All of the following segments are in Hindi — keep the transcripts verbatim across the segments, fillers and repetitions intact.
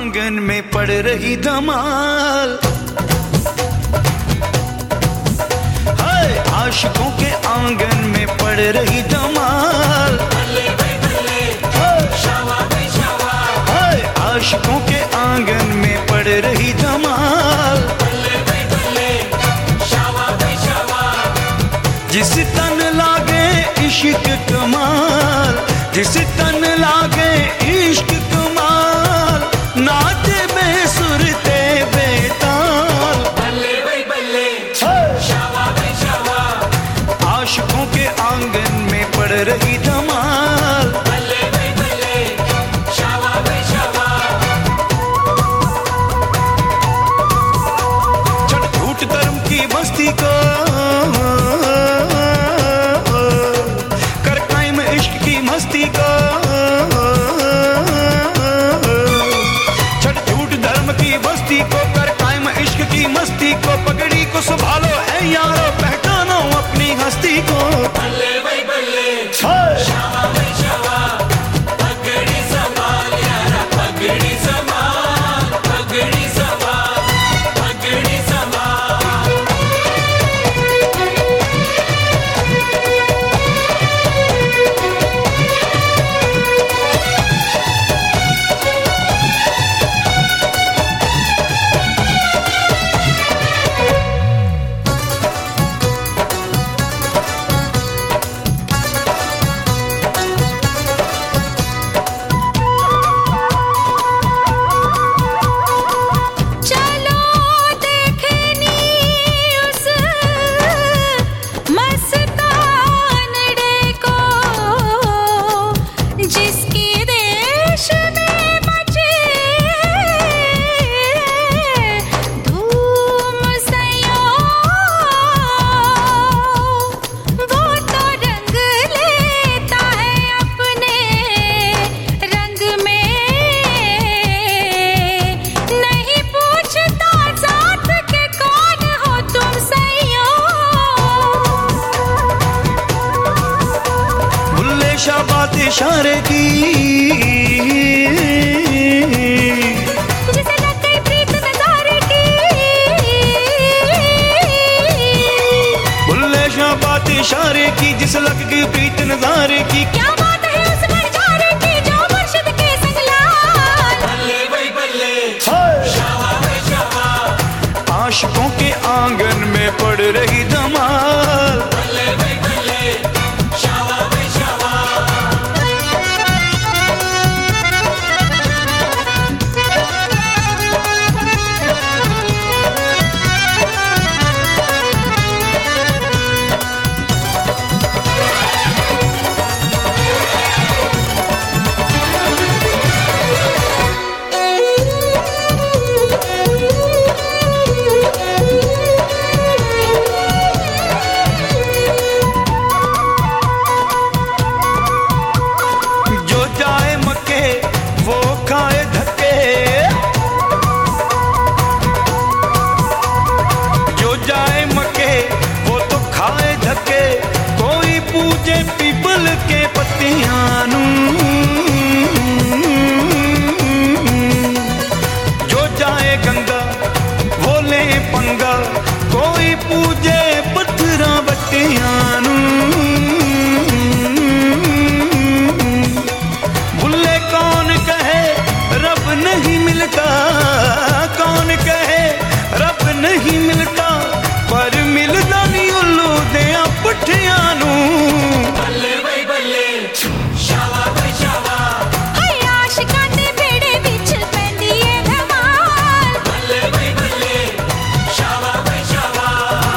आंगन में पड़ रही धमाल। हाय आशिकों के आंगन में पड़ रही धमाल। हाय आशिकों के आंगन में पड़ रही धमाल। जिस तन लागे इश्क कमाल, जिस तन लागे इश्क कमाल, नाचे बेसुरते बेताल। बल्ले भाई बल्ले शावा भाई शावा, आशिकों के आंगन में पड़ रही धमाल। बल्ले भाई बल्ले शावा भाई शावा, छठ झूठ धर्म की मस्ती को कर कायम इश्क की मस्ती को, छठ झूठ धर्म की मस्ती को कर कायम इश्क की मस्ती को। पगड़ी को संभालो है यारो, पहचानो अपनी हस्ती को। बल्ले भाई बल्ले शावा भाई शावा, पगड़ी संभाल यारा, पगड़ी संभाल, पगड़ी संभाल, पगड़ी संभाल। बात इशारे की जिसे लग गई प्रीत नजारे की, बुल्ले शाह बात इशारे की जिसे लग गई प्रीत नजारे की। क्या बात है उस नजारे की जो मुर्शिद के संग लाल। बल्ले भाई बल्ले शावा भाई शावा, आशिकों के आंगन में पड़ रही धमाल। बल्ले भाई बल्ले शावा भाई शावा, पीपल के पत्तियां जो जाए गंगा वो ले पंगा, कोई पूजे पत्थरा बट्टियां। बुल्ले कौन कहे रब नहीं मिलता, कौन कहे रब नहीं मिलता, पर मिलदा नहीं उल्लू दे पुठियां। बल्ले भाई बल्ले शावा भाई शावा, हाय आशिकां दे बेड़े विच पैंदी ए धमाल। बल्ले भाई बल्ले शावा भाई शावा,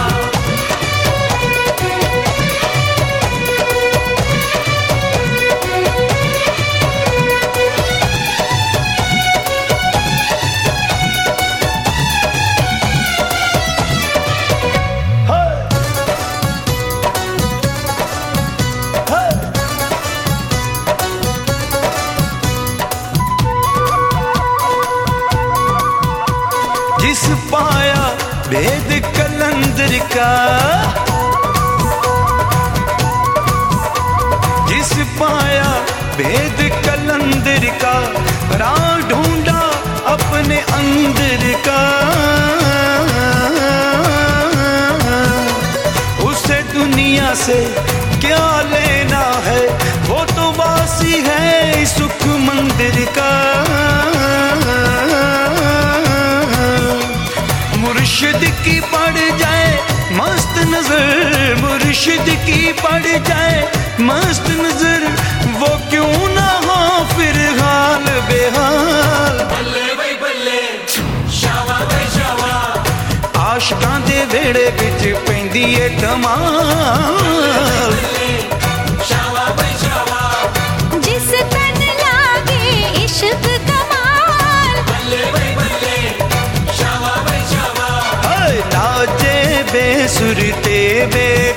जिस पाया भेद कलंदर का, जिस पाया भेद कलंदर का, राह ढूंढा अब की पड़ जाए मस्त नजर, वो क्यों ना हो फिर हाल बेहाल। बल्ले भाई बल्ले, शावा भाई शावा, आशिकां दे वेड़े विच पैंदी ए धमाल। शावा भाई शावा, जिस तन लागे इश्क कमाल। बल्ले भाई बल्ले, शावा भाई शावा, हाय नाचे बेसुरते बे